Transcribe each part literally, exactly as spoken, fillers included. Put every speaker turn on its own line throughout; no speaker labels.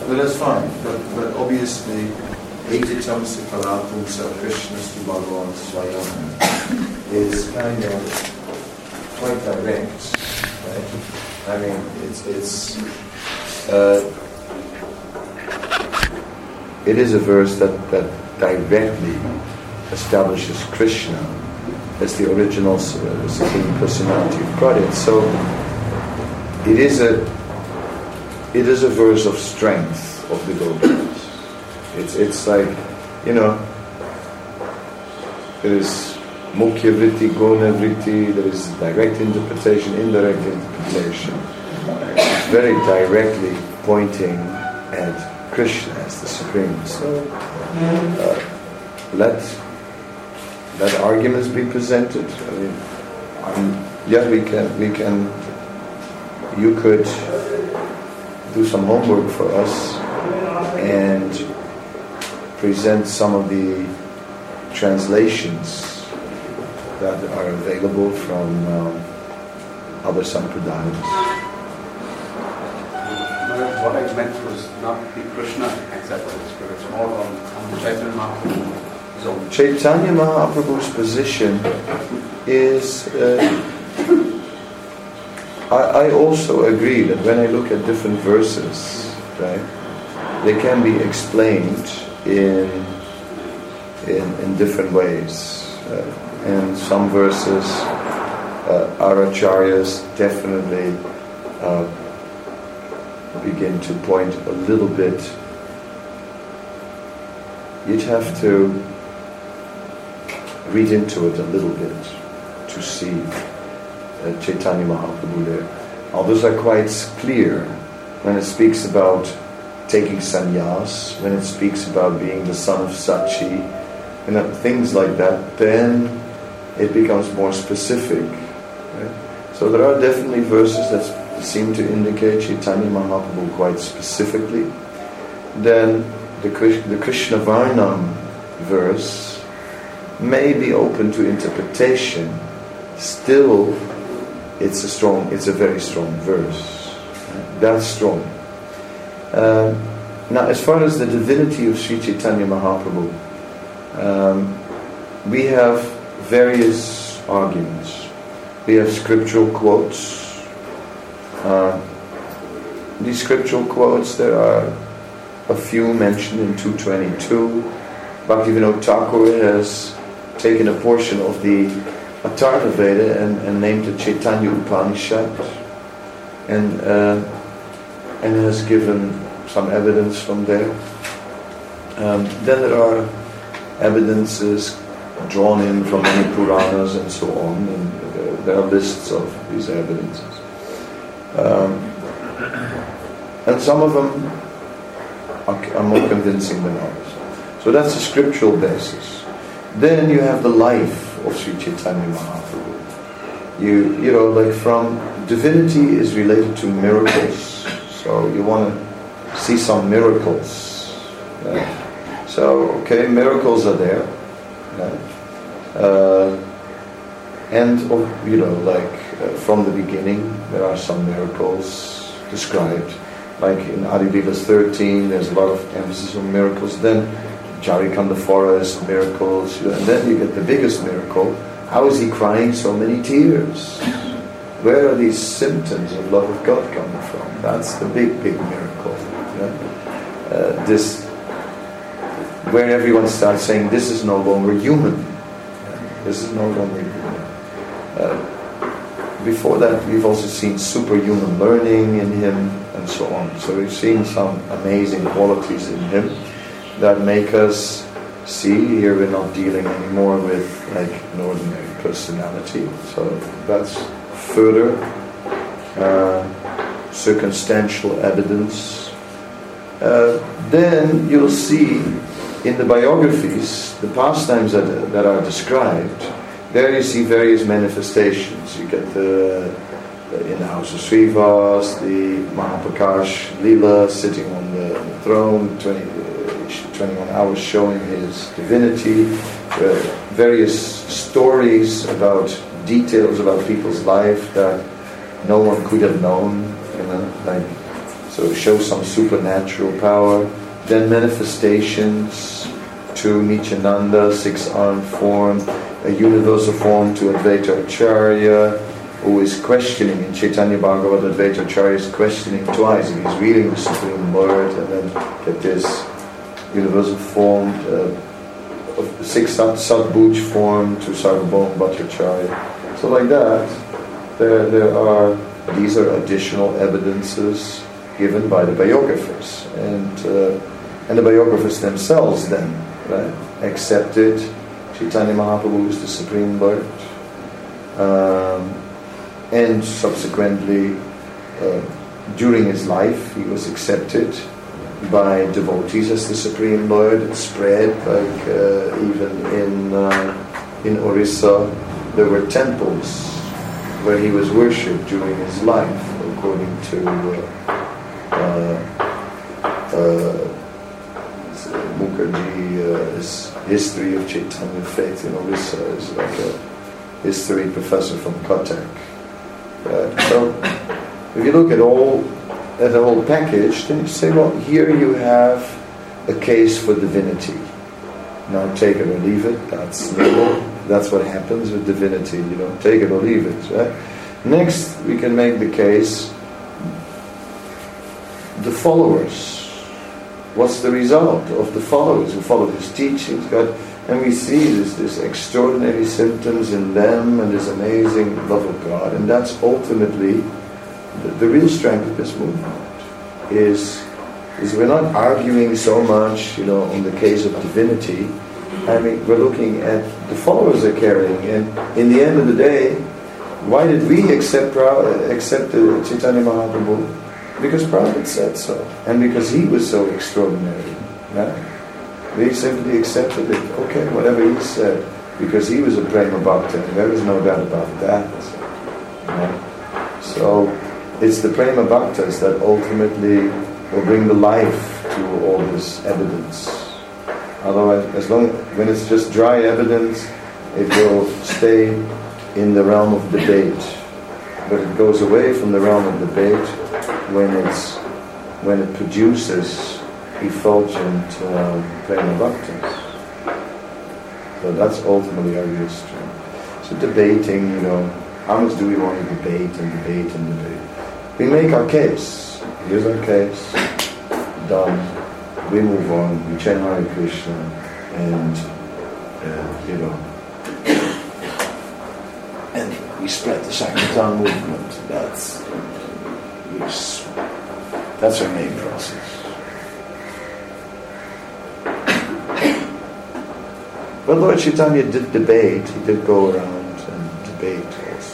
But that's fine. But, but obviously, Etitam Sikalatum Sa Krishnastu Bhagavan Swayam is kind of quite direct, right? I mean, it's it's uh, it is a verse that, that directly establishes Krishna as the original uh, Supreme Personality of Godhead. So it is a it is a verse of strength of the devotees. It's it's like, you know, there is Mukhya Vritti, Guna Vritti, there is direct interpretation, indirect interpretation. It's very directly pointing at Krishna as the Supreme. So uh, let let arguments be presented. I mean, um, yeah, we can we can. You could do some homework for us and present some of the translations that are available from um, other sampradayas.
No, what I meant was not the Krishna acceptance, but it's more on, on the Chaitanya Mahaprabhu's own.
Chaitanya Mahaprabhu's position is... Uh, I, I also agree that when I look at different verses, right, they can be explained in in, in different ways. Uh, and some verses, uh, our acharyas definitely uh, begin to point a little bit. You'd have to read into it a little bit to see uh, Chaitanya Mahaprabhu there. Others are quite clear when it speaks about taking sannyas, when it speaks about being the son of Sachi, you know, things like that, then it becomes more specific. Right? So there are definitely verses that seem to indicate Chaitanya Mahaprabhu quite specifically. Then the, the Krishna Varnam verse may be open to interpretation. Still, it's a strong, it's a very strong verse. Right? That's strong. Uh, now, as far as the divinity of Sri Chaitanya Mahaprabhu, um, we have various arguments. We have scriptural quotes. Uh, these scriptural quotes, there are a few mentioned in two twenty-two. Bhaktivinoda Thakur has taken a portion of the Atharva Veda and, and named it Chaitanya Upanishad, and uh, and has given some evidence from there. Um, then there are evidences drawn in from many Puranas and so on, and uh, there are lists of these evidences. Um, and some of them are, are more convincing than others. So that's a scriptural basis. Then you have the life of Sri Chaitanya Mahaprabhu. You, you know, like from divinity is related to miracles. So you want to see some miracles. Right? So, okay, miracles are there. Right? Uh, and, you know, like uh, from the beginning, there are some miracles described. Like in Adi Lilas thirteen, there's a lot of emphasis on miracles. Then, Charikanda forest, miracles. You know, and then you get the biggest miracle. How is he crying so many tears? Where are these symptoms of love of God coming from? That's the big, big miracle. Right? Uh, this, where everyone starts saying, this is no longer human. This is no longer human. Uh, before that, we've also seen superhuman learning in him and so on. So we've seen some amazing qualities in him that make us see here we're not dealing anymore with like an ordinary personality. So that's further uh, circumstantial evidence. Uh, then you'll see in the biographies, the pastimes that, that are described, there you see various manifestations. You get the, the in the house of Srivas, the Mahaprakash Leela sitting on the, on the throne, twenty, twenty-one hours showing his divinity, uh, various stories about details about people's life that no one could have known, you know, like So it shows some supernatural power. Then manifestations to Nityananda, six-armed form, a universal form to Advaita Acharya, who is questioning in Chaitanya Bhagavad. Advaita Acharya is questioning twice. He's reading the Supreme Lord and then get this universal form, uh, of six Sadbhuj form to Sarvabhauma Bhattacharya. So like that, there, there are, these are additional evidences given by the biographers. And, uh, and the biographers themselves then, right, accepted Chaitanya Mahaprabhu is the Supreme Lord. Um, and subsequently, uh, during his life, he was accepted by devotees as the Supreme Lord. It spread, like uh, even in uh, in Orissa, there were temples where he was worshipped during his life, according to uh, uh, uh, Mukherjee's uh, history of Chaitanya faith in Orissa is like a history professor from Cuttack. Uh, so, if you look at all at the whole package, then you say, well, here you have a case for divinity. Now, take it or leave it. That's normal. That's what happens with divinity. You know, take it or leave it. Right? Next, we can make the case. The followers. What's the result of the followers who follow his teachings? God, and we see this, this extraordinary symptoms in them and this amazing love of God. And that's ultimately the, the real strength of this movement. Is, is we're not arguing so much, you know, on the case of divinity. I mean, we're looking at the followers are carrying. And in the end of the day, why did we accept, accept the Chaitanya Mahaprabhu? Because Prabhupada said so, and because he was so extraordinary. Right? We simply accepted it. Okay, whatever he said, because he was a prema bhakta, and there is no doubt about that. Right? So it's the prema bhaktas that ultimately will bring the life to all this evidence. Otherwise, as long when it's just dry evidence, it will stay in the realm of debate. But it goes away from the realm of debate when it's when it produces effulgent uh, prema bhaktas. So that's ultimately our real strength. So debating, you know, how much do we want to debate and debate and debate? We make our case. Here's our case. Done. We move on. We chant Hare Krishna, and uh, you know, and we spread the Sankirtan movement. That's we, that's our main process. But Lord Chaitanya did debate. He did go around and debate also.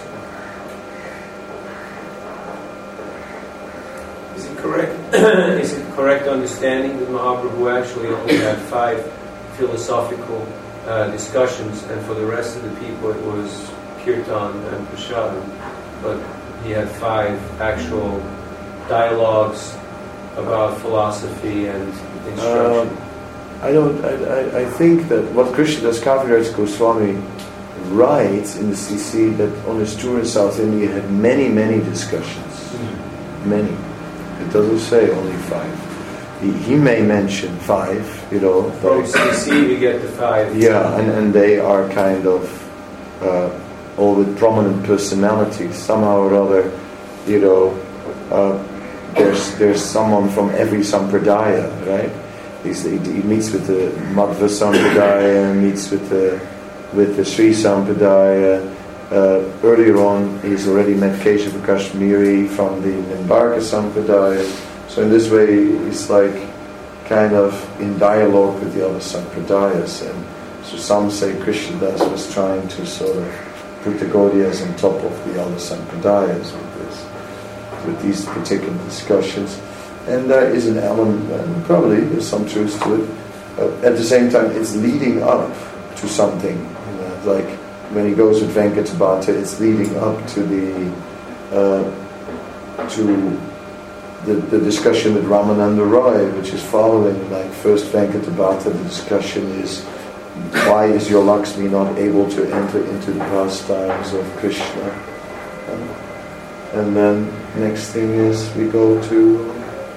Is it correct? Is it correct understanding that Mahaprabhu actually only had five philosophical uh, discussions, and for the rest of the people it was kirtan and prasadam, but he had five actual dialogues about philosophy and instruction?
Um, I don't. I, I, I think that what Krishnadas Kaviraj Goswami writes in the C C that on his tour in South India had many, many discussions. Mm-hmm. Many. It doesn't say only five. He, he may mention five, you know.
From C C we get the five.
Yeah, and, and they are kind of uh, all with prominent personalities. Somehow or other, you know, uh, there's there's someone from every sampradaya, right? He's, he, he meets with the Madhva Sampradaya, meets with the with the Sri Sampradaya. Uh, earlier on, he's already met Keshava Kashmiri from the Nimbarka Sampradaya. So in this way, he's like kind of in dialogue with the other Sampradayas. And so some say Krishnadas was trying to sort of put the Gaudiyas on top of the other Sampradayas with this, with these particular discussions. And there is an element, and probably there's some truth to it. Uh, at the same time, it's leading up to something. You know, like when he goes with Venkatabhata, it's leading up to the uh, to the, the discussion with Ramananda Roy, which is following. Like first Venkatabhata, the discussion is why is your Lakshmi not able to enter into the pastimes of Krishna? Um, and then next thing is we go to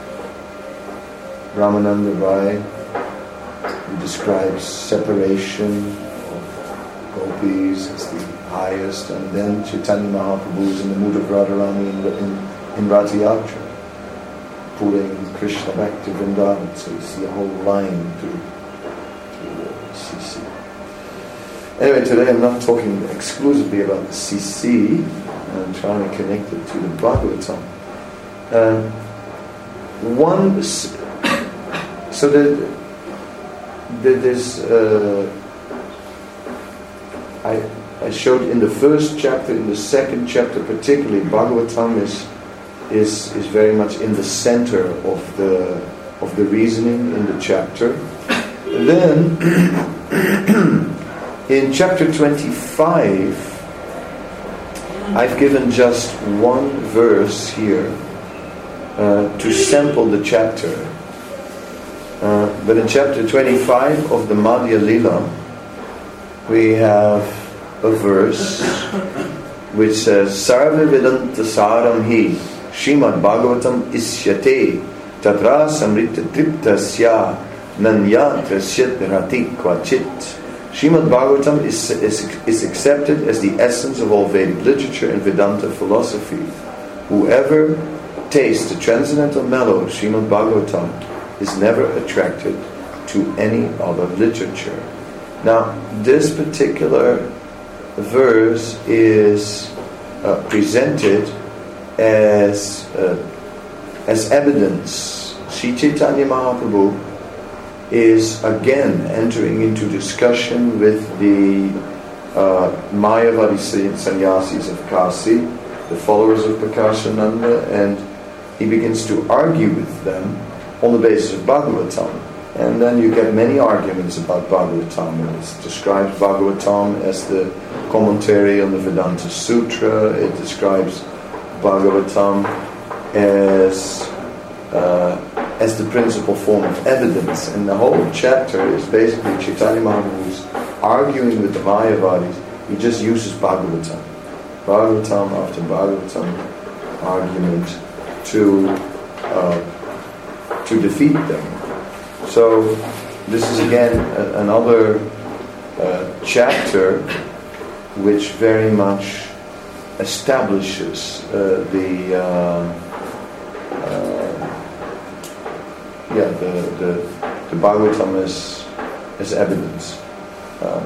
Ramananda Rai, who describes separation of gopis as the highest, and then Chaitanya Mahaprabhu is in the mood of Radharani in, in, in Rath Yatra, pulling Krishna back to Vrindavan. So you see a whole line to, to C C. Anyway, today I'm not talking exclusively about the C C, I'm trying to connect it to the Bhagavatam. Uh, one, so that there's, uh, I, I showed in the first chapter, in the second chapter particularly, Bhagavatam is is is very much in the center of the of the reasoning in the chapter. And then in chapter twenty-five, I've given just one verse here uh, to sample the chapter. Uh, but in chapter twenty-five of the Madhya Lila, we have a verse which says, Sarva Vedanta Saram Hi Srimad Bhagavatam Isyate Tatra Samrita Triptasya Nanyatra Rati Kvachit. Srimad Bhagavatam is, is, is accepted as the essence of all Vedic literature and Vedanta philosophy. Whoever tastes the transcendental mellow of Srimad Bhagavatam is never attracted to any other literature. Now, this particular verse is uh, presented as uh, as evidence. Sri Chaitanya Mahaprabhu is again entering into discussion with the uh, Mayavadi sannyasis of Kasi, the followers of Prakashananda, and he begins to argue with them on the basis of Bhagavatam. And then you get many arguments about Bhagavatam. It describes Bhagavatam as the commentary on the Vedanta Sutra. It describes Bhagavatam as uh, as the principal form of evidence. And the whole chapter is basically Chaitanya Mahaprabhu's arguing with the Mayavadis. He just uses Bhagavatam. Bhagavatam after Bhagavatam argument to uh, to defeat them. So this is again a, another uh, chapter which very much establishes uh, the uh, uh, yeah the, the the Bhagavatam as as evidence. Um,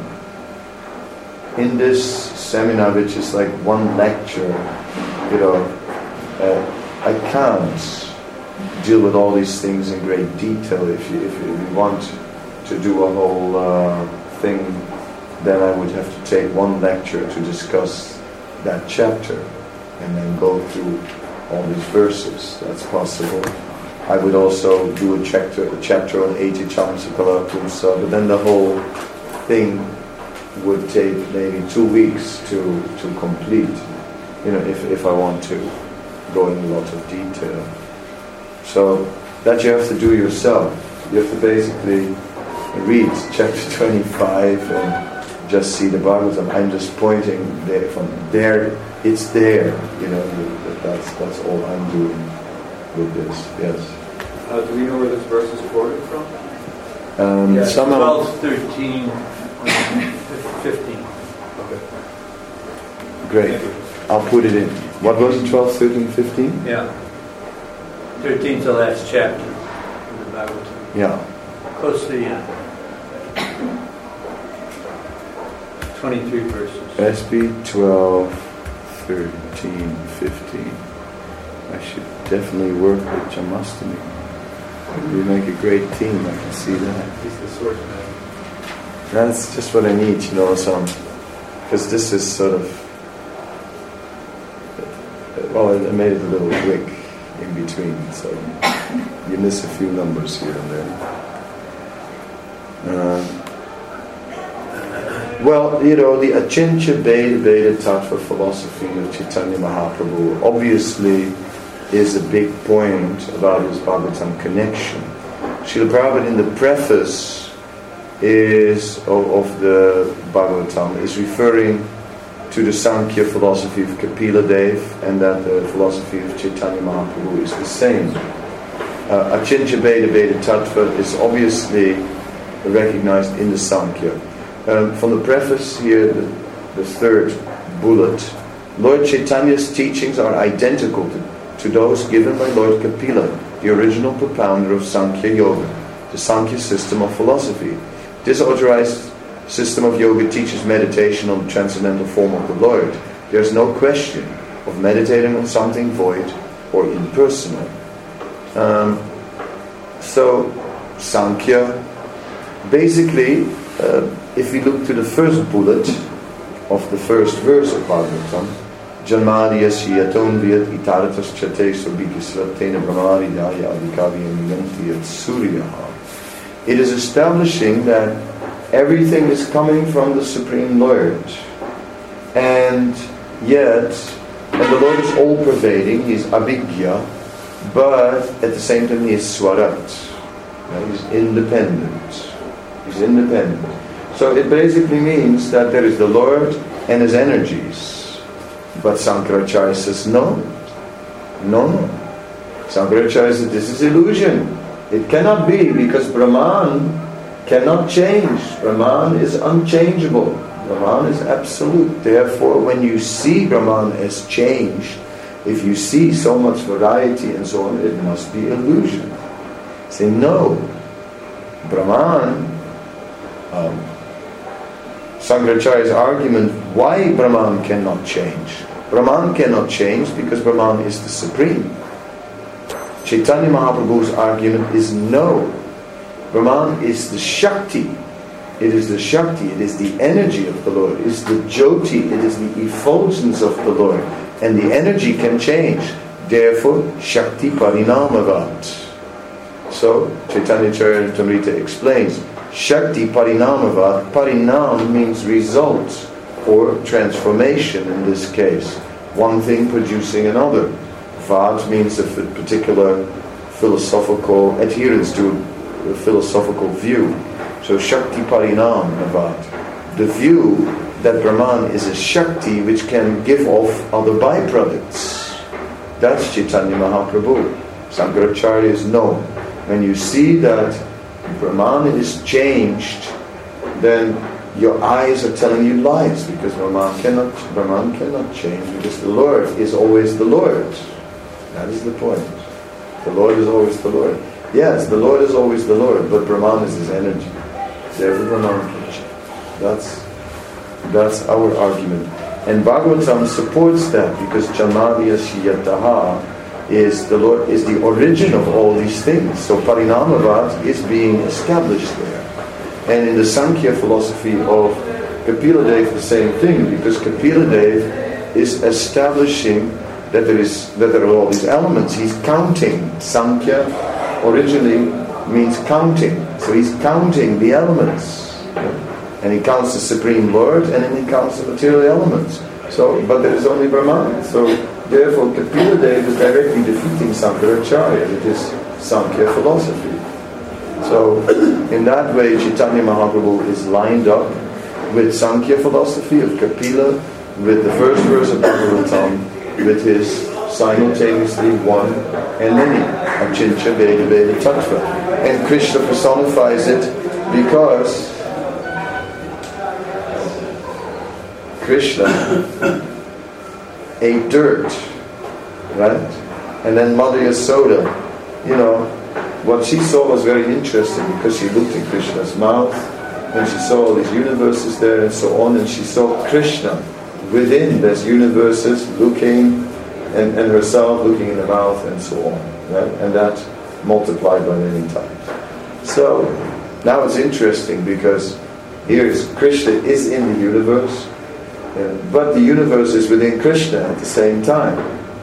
in this seminar, which is like one lecture, you know, uh, I can't deal with all these things in great detail. If you, if you want to do a whole uh, thing, then I would have to take one lecture to discuss that chapter and then go through all these verses. That's possible. I would also do a chapter, a chapter on Eti Chamsakala Pumsa, but then the whole thing would take maybe two weeks to, to complete, you know, if, if I want to go in a lot of detail. So that you have to do yourself. You have to basically read chapter twenty-five and just see the Bhagavatam. I'm just pointing there from there. It's there. You know, that's that's all I'm doing with this. Yes.
Uh, do we know where this verse is quoted from?
Um,
yeah,
somehow.
twelve, thirteen, fifteen. Okay.
Great. I'll put it in. What was it? twelve, thirteen, fifteen?
Yeah. thirteen is the last chapter in the Bhagavatam.
Yeah.
Close to the end. twenty-three verses.
S B twelve, thirteen, fifteen. I should definitely work with Jamastani. We make a great team, I can see that.
He's the source man.
That's just what I need, you know, some, because this is sort of, well, I made it a little quick in between, so you miss a few numbers here and there. Uh, well, you know, the Achintya Beda Beda Tattva philosophy of Chaitanya Mahaprabhu obviously is a big point about his Bhagavatam connection. Srila Prabhupada in the preface is of, of the Bhagavatam is referring to the Sankhya philosophy of Kapila Dev, and that the philosophy of Chaitanya Mahaprabhu is the same. uh, Achintya Veda Veda Tattva is obviously recognized in the Sankhya. Um, from the preface here, the, the third bullet, Lord Chaitanya's teachings are identical to, to those given by Lord Kapila, the original propounder of Sankhya Yoga, the Sankhya system of philosophy. This authorized system of yoga teaches meditation on the transcendental form of the Lord. There is no question of meditating on something void or impersonal. Um, so, Sankhya, basically, uh, if we look to the first bullet of the first verse of Bhagavatam, Janmadiyasya Yatonviyat Itaratas Chate Sobhikisratena Brahmaridaya Adhikaviyam Yanti Yat Suryaha. It is establishing that everything is coming from the Supreme Lord. And yet, and the Lord is all-pervading, He is Abhigya, but at the same time He is Swarat. Right? He's independent. He's independent. So it basically means that there is the Lord and His energies. But Sankaracharya says, no. No, no. Sankaracharya says, this is illusion. It cannot be, because Brahman cannot change. Brahman is unchangeable. Brahman is absolute. Therefore, when you see Brahman as changed, if you see so much variety and so on, it must be illusion. Say, no. Brahman, um, Sankaracharya's argument, why Brahman cannot change? Brahman cannot change because Brahman is the Supreme. Chaitanya Mahaprabhu's argument is no. Brahman is the Shakti. It is the Shakti, it is the energy of the Lord. It is the Jyoti, it is the effulgence of the Lord. And the energy can change. Therefore, Shakti Parinamavat. So, Chaitanya Charitamrita explains, Shakti Parinamavat. Parinam means result or transformation in this case. One thing producing another. Vat means a particular philosophical adherence to a philosophical view. So Shakti Parinam Vat. The view that Brahman is a Shakti which can give off other byproducts. That's Chaitanya Mahaprabhu. Sankaracharya is no. When you see that Brahman is changed, then your eyes are telling you lies, because Brahman cannot, Brahman cannot change, because the Lord is always the Lord. That is the point. The Lord is always the Lord. Yes, the Lord is always the Lord, but Brahman is His energy. Therefore Brahman can change. That's, that's our argument. And Bhagavatam supports that, because Janmadya Shiyataha is the Lord, is the origin of all these things. So Parinamavat is being established there. And in the Sankhya philosophy of Kapila Dev, the same thing, because Kapila Dev is establishing that there is that there are all these elements. He's counting. Sankhya originally means counting. So he's counting the elements. And he counts the Supreme Lord, and then he counts the material elements. So, but there is only Brahman. So therefore Kapila Dev is directly defeating Sankaracharya with his Sankhya philosophy. So, in that way, Chaitanya Mahaprabhu is lined up with Sankhya philosophy of Kapila, with the first verse of Bhagavatam, with his simultaneously one and many, Achintya Veda Veda Tattva. And Krishna personifies it because Krishna ate dirt, right? And then Mother Yasoda, you know, what she saw was very interesting, because she looked in Krishna's mouth and she saw all these universes there and so on, and she saw Krishna within those universes looking, and, and herself looking in the mouth and so on, right? And that multiplied by many times. So now it's interesting, because here is Krishna is in the universe, uh, but the universe is within Krishna at the same time.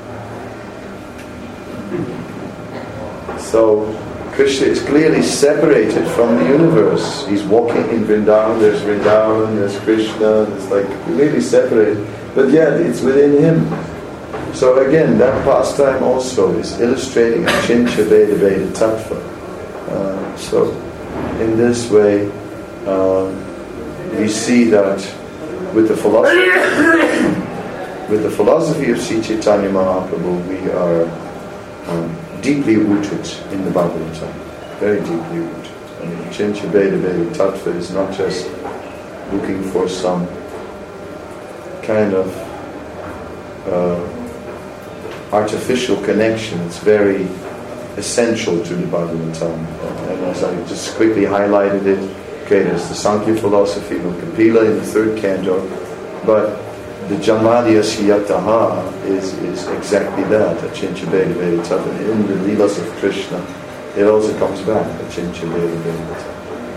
So Krishna is clearly separated from the universe. He's walking in Vrindavan, there's Vrindavan, there's Krishna, it's like completely separated. But yet it's within him. So again, that pastime also is illustrating Achintya Veda Veda Tattva. Uh, so in this way, um, we see that with the philosophy with the philosophy of Sri Chaitanya Mahaprabhu, we are um, deeply rooted in the Bhagavatam, very deeply rooted. I mean, Chincha Veda Veda Tattva is not just looking for some kind of uh, artificial connection. It's very essential to the Bhagavatam. And as I just quickly highlighted it, okay, there's the Sankhya philosophy of Kapila in the third canto, but the Janmadhyaya Siyataha is, is exactly that, Achincha Veda Veda Tattva. In the Leelas of Krishna, it also comes back, Achincha Veda Veda Tattva.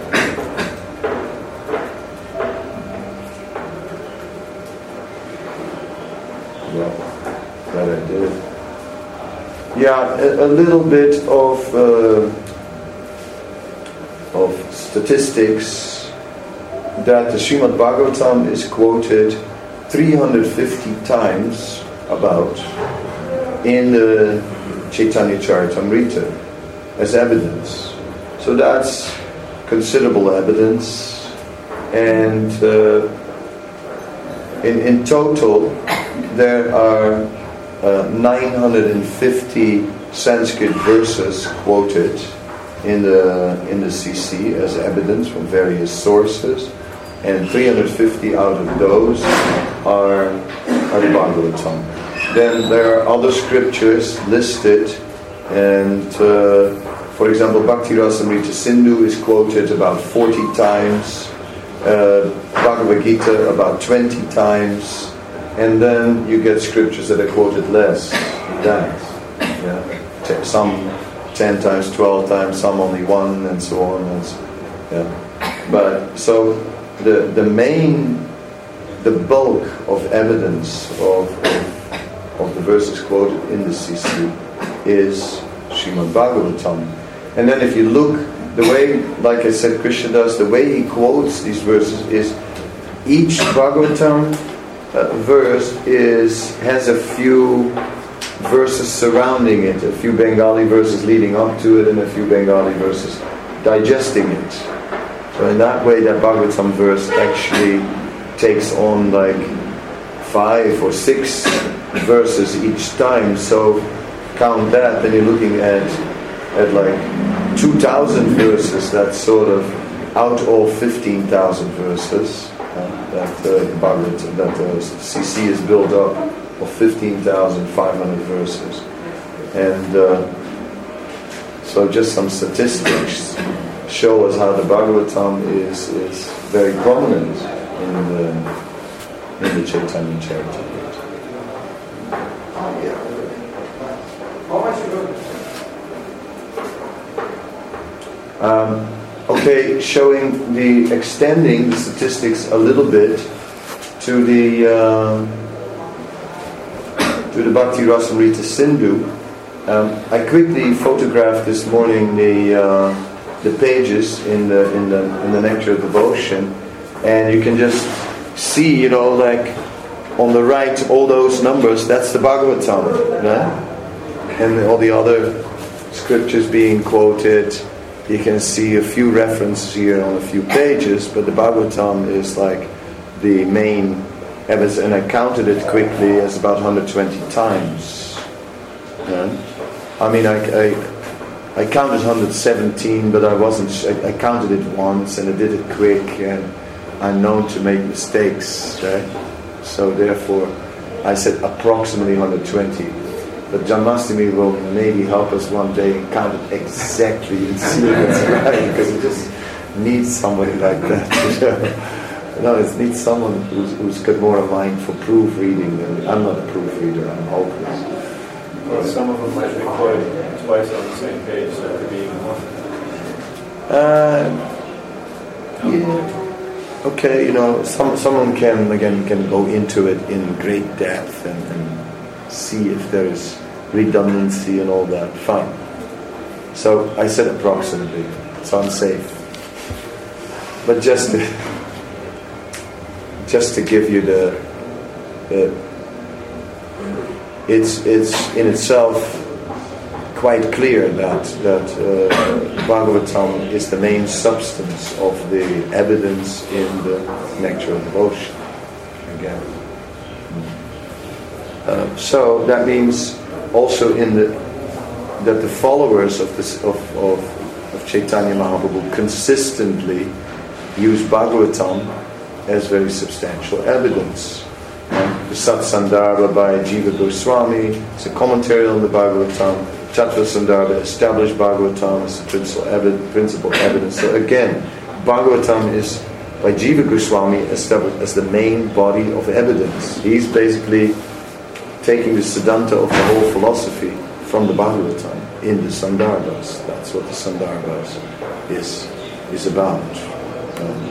Well, that I did. Yeah, a, a little bit of uh, of statistics that the Srimad Bhagavatam is quoted three hundred fifty times about in the Chaitanya Charitamrita as evidence. So that's considerable evidence, and uh, in, in total there are uh, nine hundred fifty Sanskrit verses quoted in the in the C C as evidence from various sources, and three hundred fifty out of those are, are the Bhagavatam. Then there are other scriptures listed, and uh, for example, Bhakti Rasamrita Sindhu is quoted about forty times, uh, Bhagavad Gita about twenty times, and then you get scriptures that are quoted less than that. Yeah, some ten times, twelve times, some only one, and so on. And so, yeah. But so the the main, the bulk of evidence of, of of the verses quoted in the C C is Srimad Bhagavatam. And then if you look, the way, like I said, Krishna does, the way he quotes these verses is each Bhagavatam uh, verse is has a few verses surrounding it, a few Bengali verses leading up to it, and a few Bengali verses digesting it. So in that way, that Bhagavatam verse actually takes on like five or six verses each time. So count that, then you're looking at at like two thousand verses. That's sort of out of fifteen thousand verses uh, that uh, Bhagavatam, that uh, C C is built up of fifteen thousand five hundred verses. And uh, so just some statistics show us how the Bhagavatam is, is very prominent in the, in the Chaitanya Charitamrita. Um, okay, showing the, extending the statistics a little bit to the uh, to the Bhakti Rasamrita Sindhu. Um, I quickly photographed this morning the uh, the pages in the in the in the Nectar of Devotion, and you can just see, you know, like on the right, all those numbers. That's the Bhagavatam, right? And all the other scriptures being quoted. You can see a few references here on a few pages, but the Bhagavatam is like the main evidence, and I counted it quickly as about one hundred twenty times. Yeah. I mean, I, I I counted one hundred seventeen, but I wasn't. I, I counted it once, and I did it quick, and I'm known to make mistakes, right? So therefore, I said approximately one hundred twenty. But Janmashtami will maybe help us one day and count it exactly and see if it's right, because it just needs somebody like that. No, it needs someone who's, who's got more a mind for proofreading than I'm not a proofreader. I'm hopeless.
Well, some of them might be quoted twice on the same page, so it could be even more.
Uh, yeah. Okay, you know, some someone can again can go into it in great depth and, and see if there is redundancy and all that. Fine. So I said approximately, so I'm safe. But just to, just to give you the, the it's it's in itself quite clear that that uh, Bhagavatam is the main substance of the evidence in the Nectar of Devotion. Again. Uh, so that means also in the that the followers of this of, of, of Chaitanya Mahaprabhu consistently use Bhagavatam as very substantial evidence. And the Satsandarbha by Jiva Goswami is a commentary on the Bhagavatam. Tattva Sandarbha established Bhagavatam as the principal, evi- principal evidence. So again, Bhagavatam is by Jiva Goswami established as the main body of evidence. He's basically taking the Siddhanta of the whole philosophy from the Bhagavatam in the Sandarbhas. That's what the Sandarbhas is, is about. Um,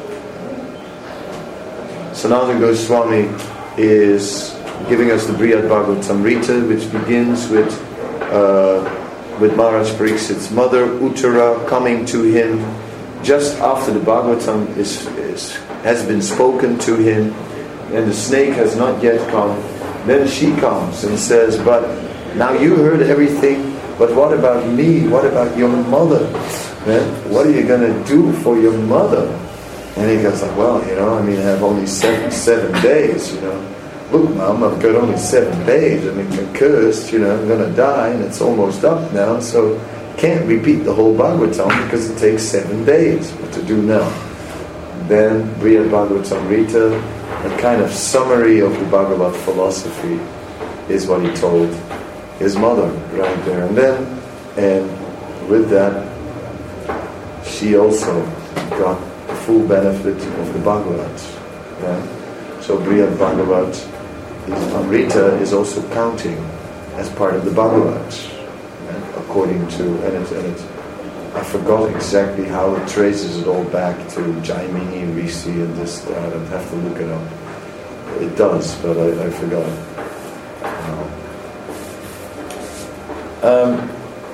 Sanatana Goswami is giving us the Brihad Bhagavatamrita, which begins with uh, with Maharaj Parikshit's mother Uttara coming to him just after the Bhagavatam is, is has been spoken to him, and the snake has not yet come. Then she comes and says, "But now you heard everything. But what about me? What about your mother? Man, what are you going to do for your mother?" And he goes like, "Well, you know, I mean, I have only seven seven days, you know. Look, Mom, I've got only seven days. I mean, I'm cursed, you know, I'm going to die, and it's almost up now, so can't repeat the whole Bhagavatam because it takes seven days. What to do now?" Then, Brihad Bhagavatamrita, a kind of summary of the Bhagavad philosophy, is what he told his mother right there. And then, and with that, she also got the full benefit of the Bhagavad. Yeah? So Brihad Bhagavat is, Amrita is also counting as part of the Bhagavad, yeah? According to, and it, and it, I forgot exactly how it traces it all back to Jaimini, Rishi, and this, that. I'd have to look it up. It does, but I, I forgot. Um,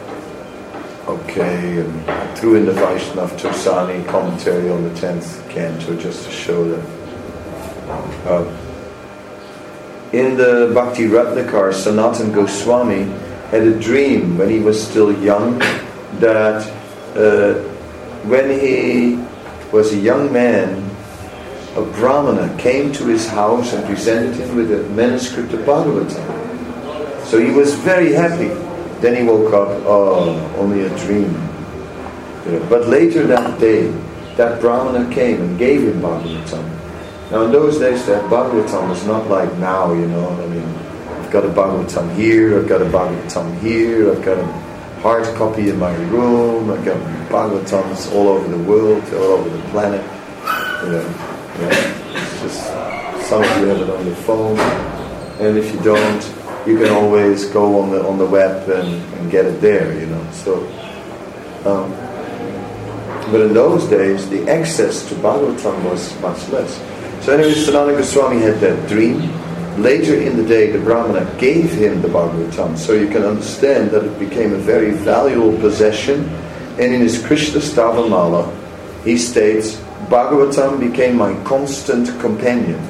okay, and I threw in the Vaishnav Tosani commentary on the tenth canto just to show that. Uh, in the Bhakti Ratnakar, Sanatana Goswami had a dream when he was still young that uh, when he was a young man, a Brahmana came to his house and presented him with a manuscript of Bhagavatam. So he was very happy. Then he woke up, oh, only a dream. You know, but later that day, that Brahmana came and gave him Bhagavatam. Now in those days, that Bhagavatam was not like now, you know. I mean, I've got a Bhagavatam here, I've got a Bhagavatam here, I've got a hard copy in my room, I've got Bhagavatams all over the world, all over the planet. You know, yeah. It's just, some of you have it on your phone, and if you don't, you can always go on the on the web and, and get it there, you know. So, um, but in those days, the access to Bhagavatam was much less. So anyway, Sanatana Goswami had that dream. Later in the day, the Brahmana gave him the Bhagavatam. So you can understand that it became a very valuable possession. And in his Krishna Stavamala, he states, "Bhagavatam became my constant companion."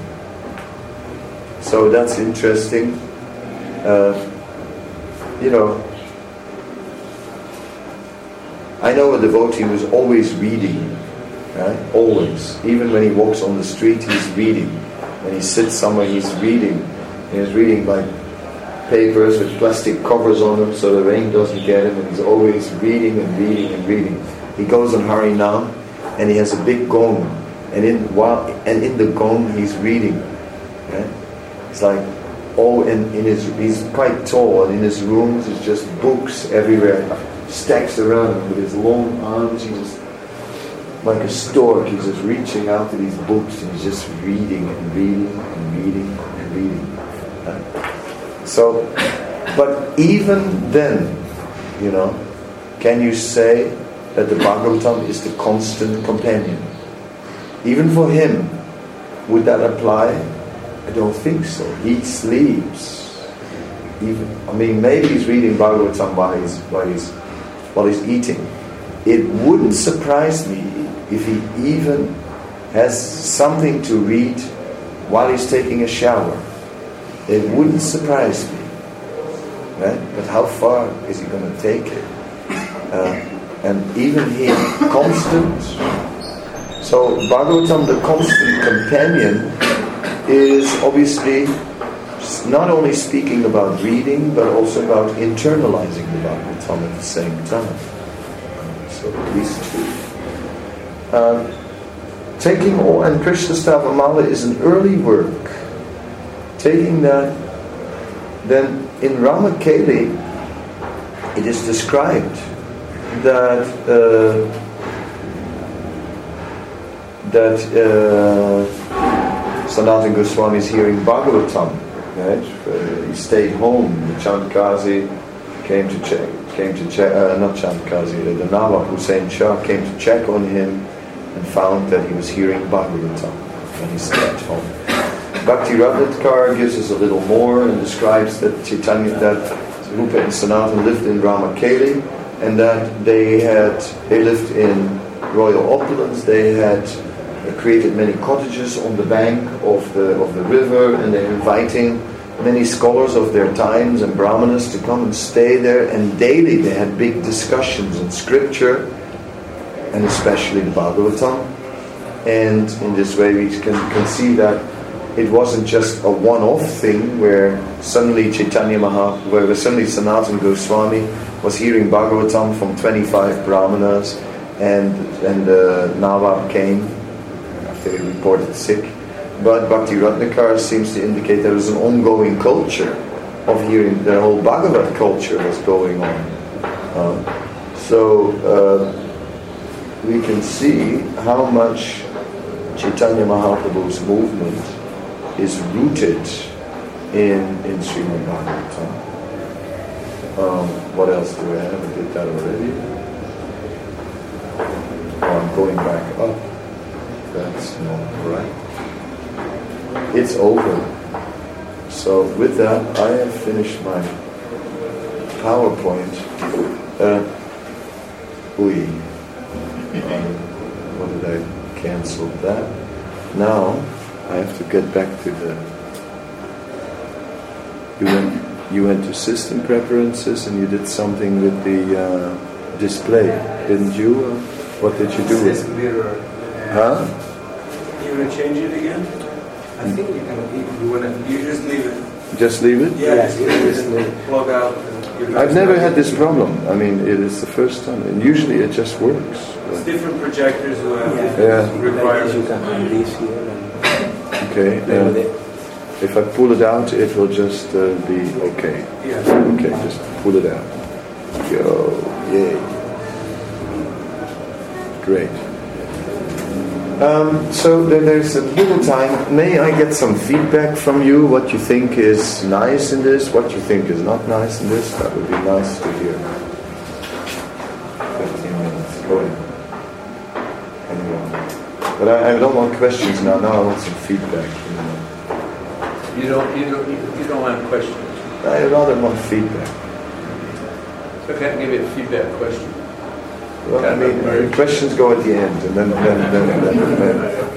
So that's interesting. Uh, you know, I know a devotee who's always reading, right? Always. Even when he walks on the street, he's reading. When he sits somewhere, he's reading. And he's reading like papers with plastic covers on them so the rain doesn't get him, and he's always reading and reading and reading. He goes on Harinam and he has a big gong, and in while and in the gong he's reading. Right? It's like Oh, in, in his, he's quite tall, and in his rooms there's just books everywhere, stacks around him with his long arms. He's just like a stork. He's just reaching out to these books, and he's just reading and reading and reading and reading. Right? So, but even then, you know, can you say that the Bhagavatam is the constant companion? Even for him, would that apply? I don't think so. He sleeps. Even, I mean, maybe he's reading Bhagavatam while he's, while he's, while he's eating. It wouldn't surprise me if he even has something to read while he's taking a shower. It wouldn't surprise me. Right? But how far is he going to take it? Uh, and even here, constant. So Bhagavatam, the constant companion, is obviously s- not only speaking about reading, but also about internalizing the Bhagavatam at the same time. So these two. Um, taking all, and Krishna Stavamala is an early work. Taking that, then in Ramakeli, it is described that uh, that uh, Sanatana Goswami is hearing Bhagavatam. Right? Uh, he stayed home. The Chandkazi came to check. Came to check. Uh, not Chandkazi. The Nawab Hussain Shah came to check on him and found that he was hearing Bhagavatam when he stayed at home. Bhakti Ratnatkar gives us a little more and describes that Chaitanya, that Rupa and Sanatana lived in Ramakeli, and that they had they lived in royal opulence. They had created many cottages on the bank of the of the river, and they're inviting many scholars of their times and brahmanas to come and stay there. And daily they had big discussions on scripture, and especially the Bhagavatam. And in this way we can, can see that it wasn't just a one-off thing where suddenly Chaitanya Mahaprabhu, where suddenly Sanatana Goswami was hearing Bhagavatam from twenty-five brahmanas, and and the Nawab came after he reported sick. But Bhakti Ratnakar seems to indicate there was an ongoing culture of hearing. The whole Bhagavad culture was going on. Uh, so uh, we can see how much Chaitanya Mahaprabhu's movement is rooted in in Srimad Bhagavatam. Um, what else do I have? I did that already. Oh, I'm going back up. That's not right. It's over. So with that, I have finished my PowerPoint. Uh, oui. Um, what did I cancel that? Now I have to get back to the. You went. You went to system preferences and you did something with the uh, display, didn't you? Uh, what did you do with it?
Mirror.
Huh?
You want to change it again?
I think you can. You want to. You just leave it.
Just leave it?
Yeah, just leave it and plug out. And
I've never had this problem. I mean, it is the first time. And usually it just works.
It's different projectors who have
Yeah.
different requirements.
You can have this here and
Okay.
play with
Uh,
it.
if I pull it out, it will just uh, be okay.
Yeah.
Okay, just pull it out. Go. Yay. Great. Um, so there, there's a little time. May I get some feedback from you? What you think is nice in this? What you think is not nice in this? That would be nice to hear. Fifteen minutes. Go ahead. Anyone? But I, I don't want questions now. Now I want some feedback. You know.
You don't, you don't, you don't want questions.
I rather want feedback.
So I can't give you a feedback question.
Well, I mean, uh, questions go at the end, and then, then, then, then, then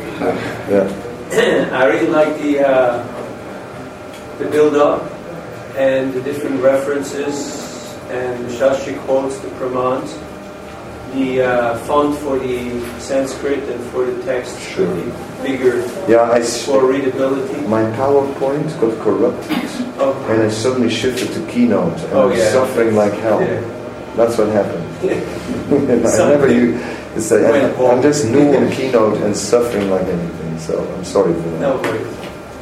yeah.
I really like the uh, the build-up and the different references and the Shastri quotes, the Pramans, the uh, font for the Sanskrit and for the text
Sure.
should be bigger
Yeah, I s-
for readability.
my PowerPoint got corrupted,
Oh,
and I suddenly shifted to Keynote, and
Oh,
I'm
yeah.
suffering like hell.
yeah.
That's what happened. I
Something
never knew. It's like,
went
I,
wrong.
I'm just new on Keynote and suffering like anything. So I'm sorry for that.
No worries.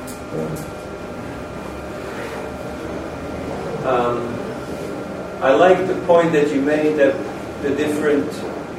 Yeah.
Um, I like the point that you made that the different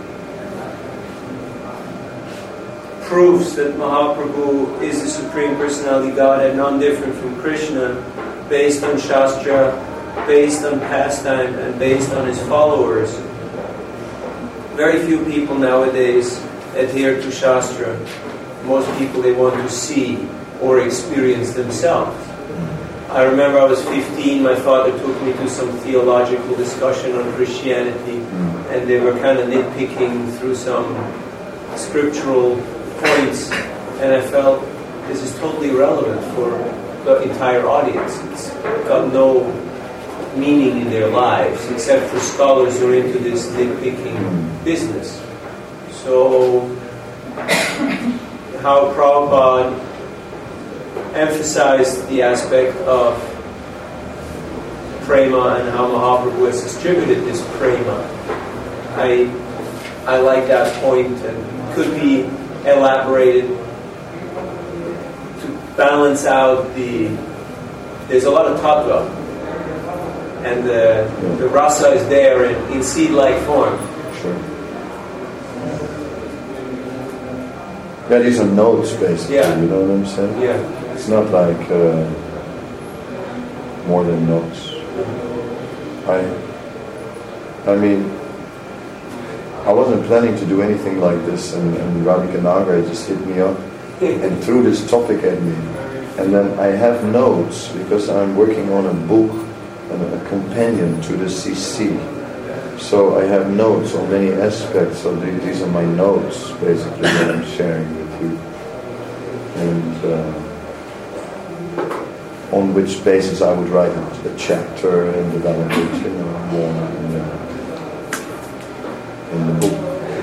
proofs that Mahaprabhu is the Supreme Personality Godhead, non-different from Krishna, based on Shastra, based on pastime, and based on his followers. Very few people nowadays adhere to Shastra. Most people, they want to see or experience themselves. I remember I was fifteen, my father took me to some theological discussion on Christianity, and they were kind of nitpicking through some scriptural points, and I felt this is totally irrelevant for the entire audience. It's got no meaning in their lives, except for scholars who are into this nitpicking business. So, how Prabhupada emphasized the aspect of prema and how Mahaprabhu has distributed this prema. I I like that point, and could be elaborated to balance out the. There's a lot of tattva, and the the rasa is there in, in seed-like form.
Sure. Yeah, these are notes basically.
Yeah.
You know what I'm saying?
Yeah.
It's not like uh, more than notes. I, I mean, I wasn't planning to do anything like this, and, and Radhika Nagar just hit me up and threw this topic at me. And then I have notes because I'm working on a book, a companion to the C C. So I have notes on many aspects. So these are my notes, basically, that I'm sharing with you. And uh, on which basis I would write a chapter and develop it, you know, more in the, in the book.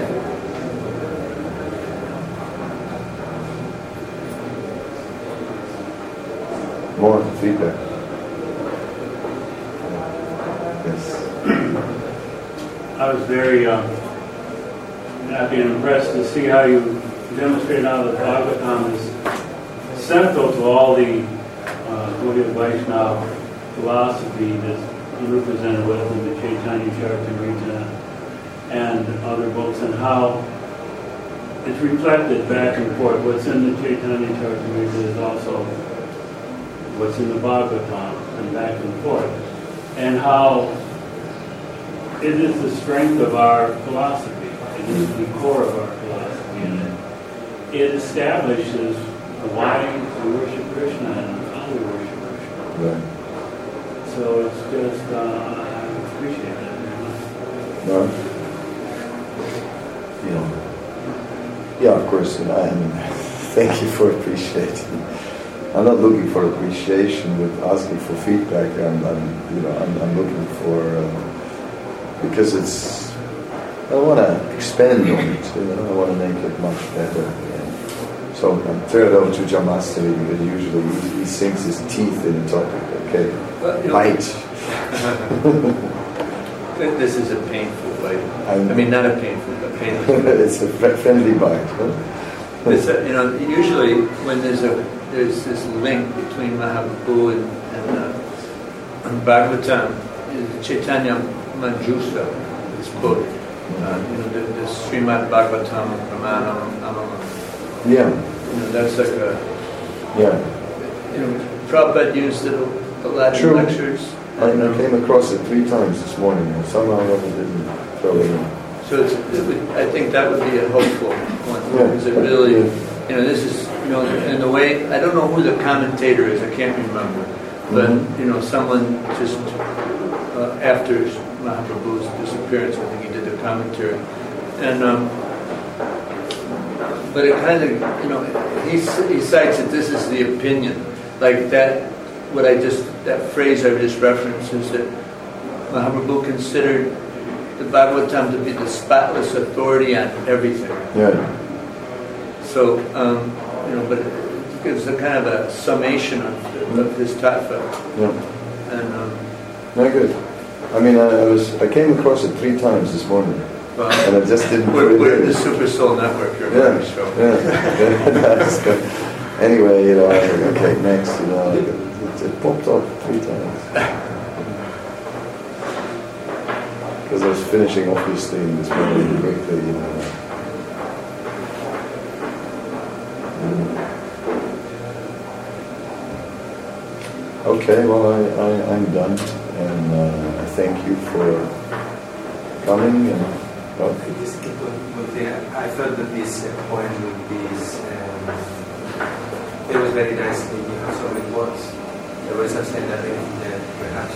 More feedback. Yes.
I was very um, happy and impressed to see how you demonstrated how the Bhagavatam is central to all the uh, Gaudiya Vaishnava philosophy that's represented within the Chaitanya Charitamrita and other books, and how it's reflected back and forth. What's in the Chaitanya Charitamrita is also what's in the Bhagavatam, and back and forth. And how it is the strength of our philosophy. It is the core of our philosophy. And it, it establishes why we worship Krishna and how we worship Krishna.
Right.
So it's just, uh, I appreciate that very much.
No? Yeah. Yeah, of course. You know, I mean, thank you for appreciating. I'm not looking for appreciation with asking for feedback. I'm, I'm you know, I'm, I'm looking for uh, because it's. I want to expand on it. You know, I want to make it much better. Yeah. So I turn it over to Jamastri because usually he, he sinks his teeth in the topic. Okay,
well, you know,
bite.
This is a painful bite.
I'm,
I mean, not a painful, but painful.
It's a friendly bite. Huh?
It's a, you know, usually when there's a there's this link between Mahaprabhu and, and, uh, and Bhagavatam, Chaitanya Manjusa is quoted. Uh, you know, the, the Srimad Bhagavatam Pramanam Amam.
Yeah.
You know, that's like a.
Yeah.
You know, Prabhupada used it a lot in
True.
lectures.
I, I came across it three times this morning, and somehow I didn't throw it in.
So it's, it would, I think that would be a helpful one,
Yeah.
because it really, you know, this is, you know, in a way, I don't know who the commentator is, I can't remember, but,
Mhm.
you know, someone just, uh, after Mahaprabhu's disappearance, I think he did the commentary, and, um, but it kind of, you know, he, he cites that this is the opinion, like that, what I just, that phrase I just referenced is that Mahaprabhu considered the Bhagavatam to be the spotless authority on everything.
Yeah.
So, um, you know, but it gives a kind of a summation of, of his tattva.
Yeah.
And, um,
Very good. I mean, I, I was I came across it three times this morning,
well,
and I just didn't.
we're,
put it
we're
in.
in the Super Soul Network here,
Yeah.
so.
Yeah. That's good. Anyway, you know, I was like, okay, next, you know, it, it, it popped up three times. Because I was finishing off this thing this morning quickly, you know. Mm. Okay, well, I, I, I'm done, and uh, I thank you for coming. And well,
I just get one, one thing. I, I thought that this uh, poem with this, um, it was very nicely, you know, so it was. There was something that I think that perhaps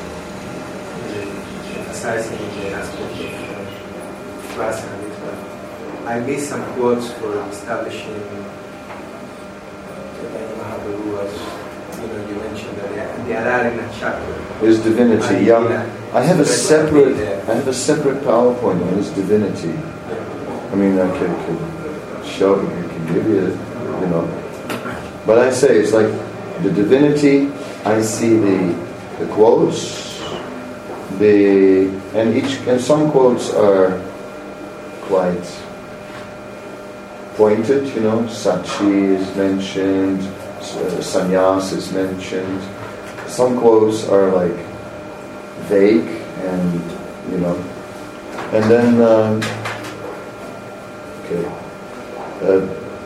uh, emphasizing the aspect of uh, rasa and it, but I missed some quotes for establishing Chaitanya Mahaprabhu as, you know, you mentioned that the, the Ararina chapter.
his divinity,
I-
yeah.
yeah.
I have a
So that
separate,
would be there.
I have a separate PowerPoint on his divinity. I mean, I could, could show, I could give you, you know, But I say it's like the divinity. I see the the quotes, the and each and some quotes are quite pointed. You know, Sachi is mentioned, uh, sannyas is mentioned. Some quotes are like vague and you know, and then um, okay. Uh,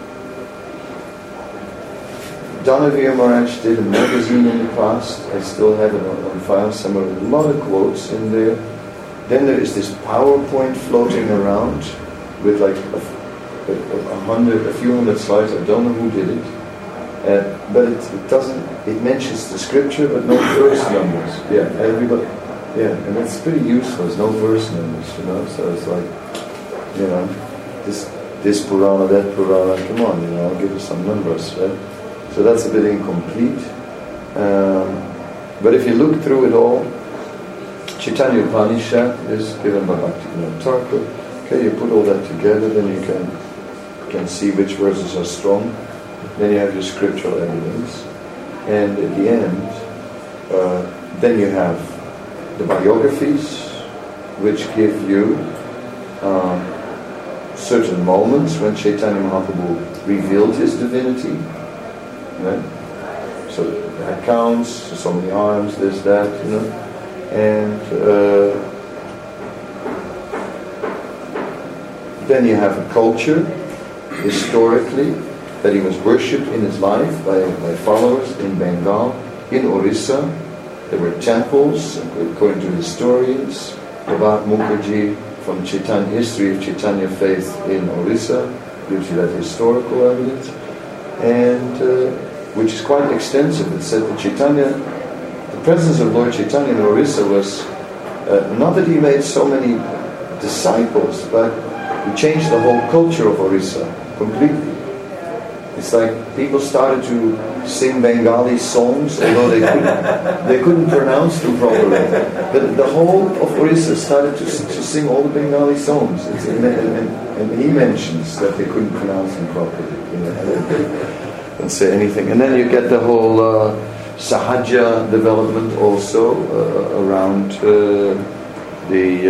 Donavir Maharaj did a magazine in the past. I still have it on, on file somewhere. A lot of quotes in there. Then there is this PowerPoint floating around with like a, a, a hundred, a few hundred slides. I don't know who did it, uh, but it, it doesn't. It mentions the scripture, but no verse numbers. Yeah, everybody. Yeah, and it's pretty useless. No verse numbers, you know. So it's like, you know, this this Purana, that Purana. Come on, you know, I'll give you some numbers, right? So that's a bit incomplete. Um, but if you look through it all, Chaitanya Upanishad is given by Bhaktivinoda Thakur. Okay, you put all that together, then you can can see which verses are strong. Then you have your scriptural evidence, and at the end, uh, then you have the biographies, which give you uh, certain moments when Chaitanya Mahaprabhu revealed his divinity. Right? So the accounts, so many arms, this, that, you know, and uh, then you have a culture, historically, that he was worshipped in his life by, by followers in Bengal, in Orissa. There were temples, according to historians. Prabhat Mukherjee from Chaitanya, History of Chaitanya Faith in Orissa gives you that historical evidence. And uh, which is quite extensive. It said that Chaitanya, the presence of Lord Chaitanya in Orissa was uh, not that he made so many disciples, but he changed the whole culture of Orissa completely. It's like people started to sing Bengali songs, although they couldn't, they couldn't pronounce them properly. But the whole of Orissa started to, to sing all the Bengali songs. It's, and, and, and he mentions that they couldn't pronounce them properly. You know, don't say anything. And then you get the whole uh, Sahaja development also uh, around uh, the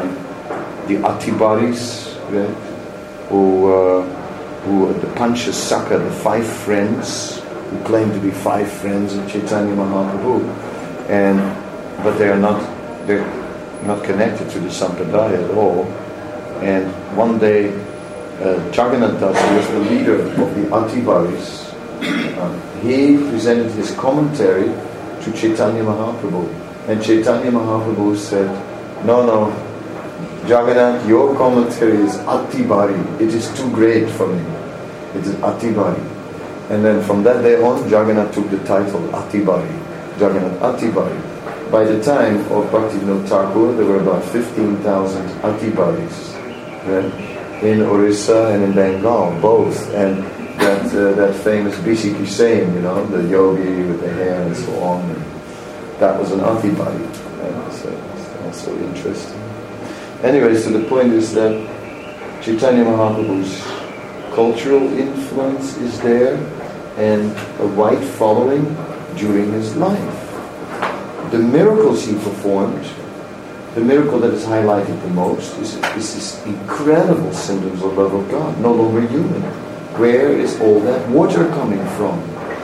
uh, the Atibaris, right? Who uh, who the Panchasaka, the five friends, who claim to be five friends of Chaitanya Mahaprabhu, and but they are not they're not connected to the Sampradaya at all. And one day, uh, Jagannath Das, who was the leader of the Atibaris, Uh, he presented his commentary to Chaitanya Mahaprabhu, and Chaitanya Mahaprabhu said, no, no, Jagannath, your commentary is Atibari, it is too great for me, it is Atibari. And then from that day on, Jagannath took the title Atibari, Jagannath Atibari. By the time of Bhaktivinoda Thakur, there were about fifteen thousand Atibaris, right? In Orissa and in Bengal, both, and that uh, that famous Bishiki saying, you know, the yogi with the hair and so on, and that was an Atibari. Right? So it's also interesting. Anyway, so the point is that Chaitanya Mahaprabhu's cultural influence is there, and a wide following during his life. The miracles he performed, the miracle that is highlighted the most is, is this incredible symptoms of love of God, no longer human. Where is all that water coming from?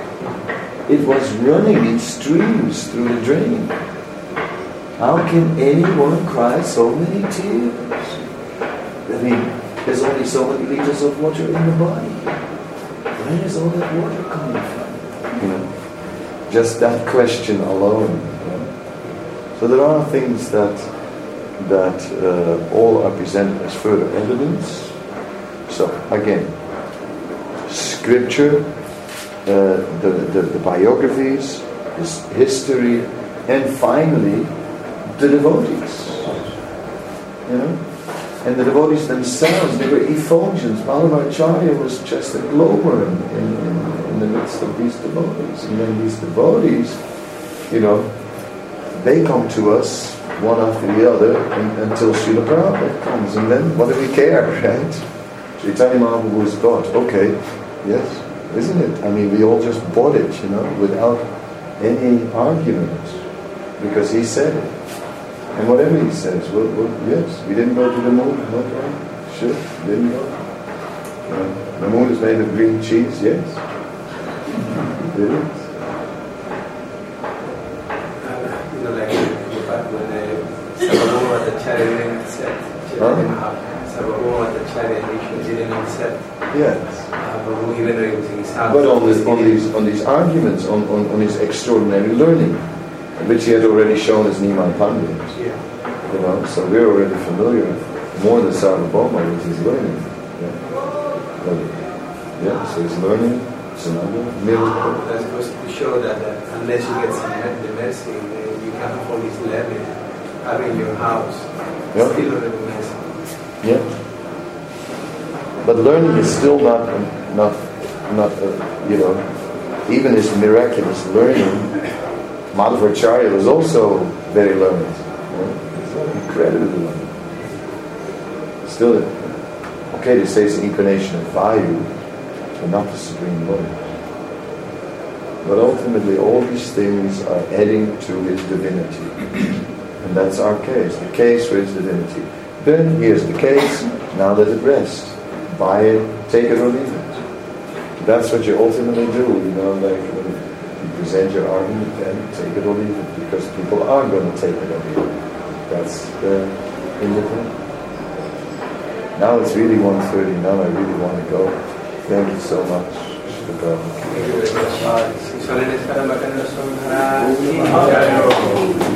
It was running in streams through the drain. How can anyone cry so many tears? I mean, there's only so many liters of water in the body. Where is all that water coming from? You know, just that question alone. You know? So there are things that that uh, all are presented as further evidence. So again, scripture, uh, the, the, the biographies, his history, and finally the devotees. You know, and the devotees themselves, they were effulgence. Vallabhacharya was just a glowworm in, in, in the midst of these devotees. And then these devotees, you know, they come to us one after the other and, until Srila Prabhupada comes. And then what do we care, right? Chaitanya Mahaprabhu is God. Okay, yes. isn't it? I mean, we all just bought it, you know, without any argument, because he said it. And whatever he says, well, well, yes, we didn't go to the moon, no problem. Sure, didn't go. Uh, the moon is made of green cheese, yes. It is.
You know, like in fact, when Sarvabhauma Bhattacharya didn't accept, Sarvabhauma Bhattacharya initially didn't accept.
Yes.
Uh, even though he was in his house.
But on, this, on these on these arguments, on, on, on his extraordinary learning, which he had already shown as Niman Pandit.
Yeah.
You know, so we're already familiar more than Sarvabhauma with his learning. Yeah. But, yeah, so his learning is another miracle.
That goes to show that, that unless you get some med- the medicine, uh, you can't afford this learning, having your house.
Yeah.
Still a little medicine.
Yeah. But learning is still not, not, not uh, you know, even his miraculous learning. Madhvacharya was also very learned. You know? Incredibly learned. Still, okay, they say it's an incarnation of Vayu, but not the Supreme Lord. But ultimately, all these things are adding to his divinity. And that's our case, the case for his divinity. Then, here's the case, now let it rest. Buy it, take it or leave it. That's what you ultimately do, you know, like when you present your argument, then take it or leave it, because people are going to take it or leave it. That's the independent. Now it's really one thirty, now I really want to go. Thank you so much.
Thank you very much.